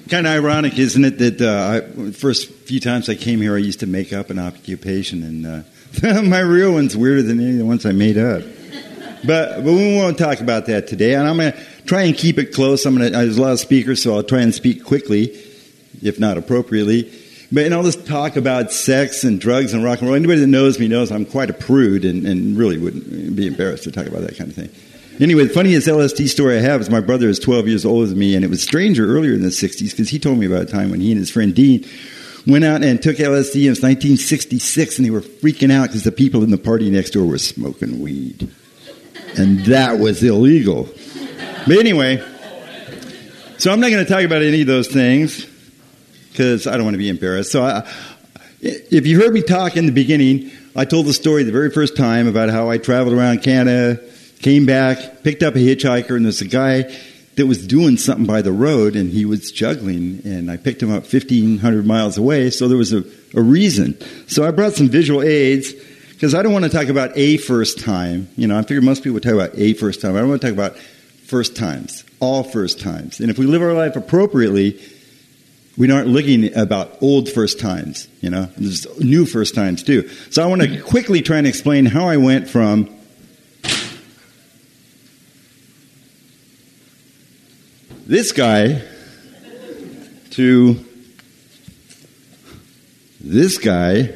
Kind of ironic, isn't it, that the first few times I came here, I used to make up an occupation, and my real one's weirder than any of the ones I made up. But we won't talk about that today, and I'm going to try and keep it close. There's a lot of speakers, so I'll try and speak quickly, if not appropriately. But I'll just talk about sex and drugs and rock and roll. Anybody that knows me knows I'm quite a prude and really wouldn't be embarrassed to talk about that kind of thing. Anyway, the funniest LSD story I have is my brother is 12 years older than me, and it was stranger earlier in the 60s because he told me about a time when he and his friend Dean went out and took LSD. It was 1966, and they were freaking out because the people in the party next door were smoking weed. And that was illegal. But anyway, so I'm not going to talk about any of those things because I don't want to be embarrassed. So if you heard me talk in the beginning, I told the story the very first time about how I traveled around Canada, came back, picked up a hitchhiker, and there's a guy that was doing something by the road, and he was juggling, and I picked him up 1,500 miles away, so there was a reason. So I brought some visual aids, because I don't want to talk about a first time. I figure most people talk about a first time. I don't want to talk about first times, all first times. And if we live our life appropriately, we aren't looking about old first times, There's new first times, too. So I want to quickly try and explain how I went from this guy to this guy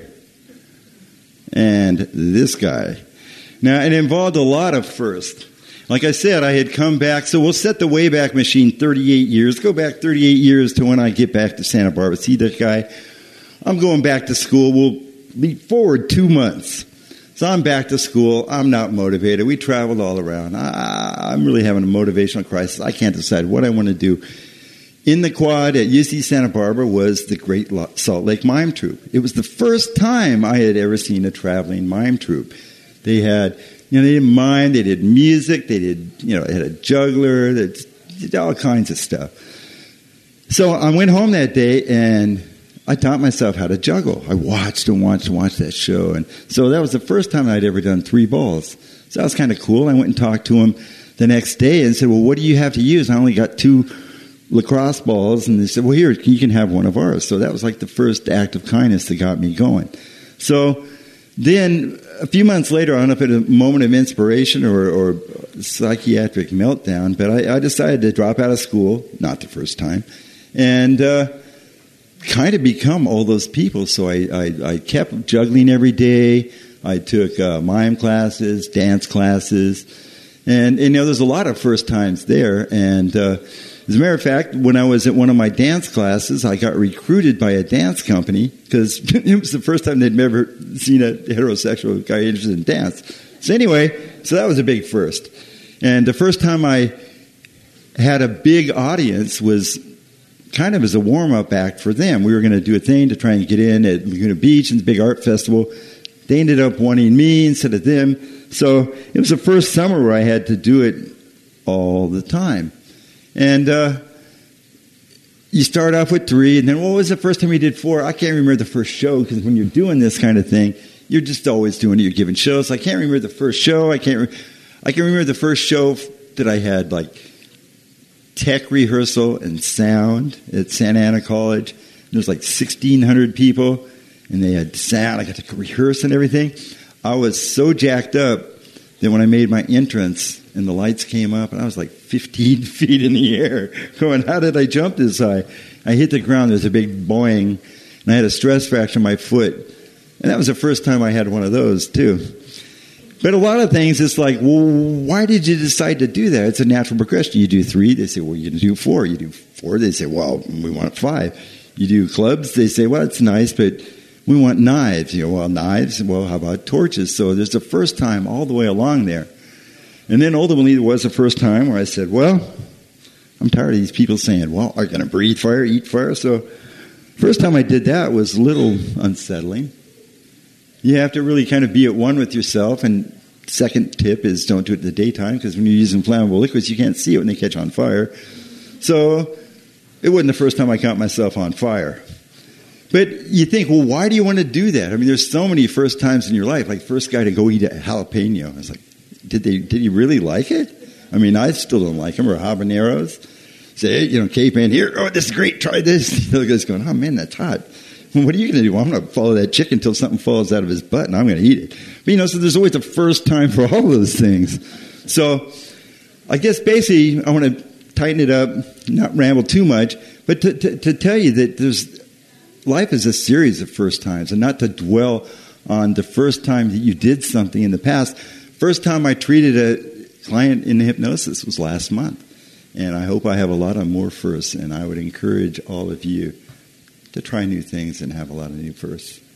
and this guy. Now, it involved a lot of first. Like I said, I had come back, so we'll set the Wayback Machine 38 years. Go back 38 years to when I get back to Santa Barbara. See that guy? I'm going back to school. We'll leap forward 2 months. So I'm back to school. I'm not motivated. We traveled all around. I'm really having a motivational crisis. I can't decide what I want to do. In the quad at UC Santa Barbara was the Great Salt Lake Mime Troupe. It was the first time I had ever seen a traveling mime troupe. They had, they did mime, they did music, they did, they had a juggler, they did all kinds of stuff. So I went home that day and I taught myself how to juggle. I watched that show. And so that was the first time I'd ever done 3 balls. So that was kind of cool. I went and talked to him the next day and said, well, what do you have to use? I only got 2 lacrosse balls. And they said, well, here, you can have one of ours. So that was like the first act of kindness that got me going. So then a few months later, I don't know if it was a moment of inspiration or psychiatric meltdown, but I decided to drop out of school, not the first time, and kind of become all those people. So I kept juggling every day. I took mime classes, dance classes, and there's a lot of first times there. And as a matter of fact, when I was at one of my dance classes, I got recruited by a dance company because it was the first time they'd ever seen a heterosexual guy interested in dance. So anyway, that was a big first. And the first time I had a big audience was kind of as a warm-up act for them. We were going to do a thing to try and get in at Laguna Beach and the big art festival. They ended up wanting me instead of them. So it was the first summer where I had to do it all the time. And you start off with 3, and then what was the first time you did 4? I can't remember the first show, because when you're doing this kind of thing, you're just always doing it. You're giving shows. I can't remember the first show. I can remember the first show that I had, like, tech rehearsal and sound at Santa Ana College. There was like 1,600 people, and they had sound. I got to rehearse and everything. I was so jacked up that when I made my entrance and the lights came up, and I was like 15 feet in the air, going, how did I jump this high? I hit the ground. There's a big boing, and I had a stress fracture in my foot. And that was the first time I had one of those, too. But a lot of things, it's like, well, why did you decide to do that? It's a natural progression. You do 3, they say, well, you do 4. You do 4, they say, well, we want 5. You do clubs, they say, well, it's nice, but we want knives. Well, knives, well, how about torches? So there's the first time all the way along there. And then ultimately there was the first time where I said, well, I'm tired of these people saying, well, are you going to breathe fire, eat fire? So first time I did that was a little unsettling. You have to really kind of be at one with yourself. And second tip is don't do it in the daytime, because when you use inflammable liquids, you can't see it when they catch on fire. So it wasn't the first time I caught myself on fire. But you think, well, why do you want to do that? I mean, there's so many first times in your life. Like, first guy to go eat a jalapeno. I was like, did he really like it? I mean, I still don't like them, or habaneros. say, cape in here. Oh, this is great. Try this. The other guy's going, oh, man, that's hot. Well, what are you going to do? Well, I'm going to follow that chicken until something falls out of his butt, and I'm going to eat it. But, so there's always a first time for all those things. So I guess basically I want to tighten it up, not ramble too much, but to tell you that life is a series of first times, and not to dwell on the first time that you did something in the past. First time I treated a client in hypnosis was last month. And I hope I have a lot of more firsts, and I would encourage all of you to try new things and have a lot of new firsts.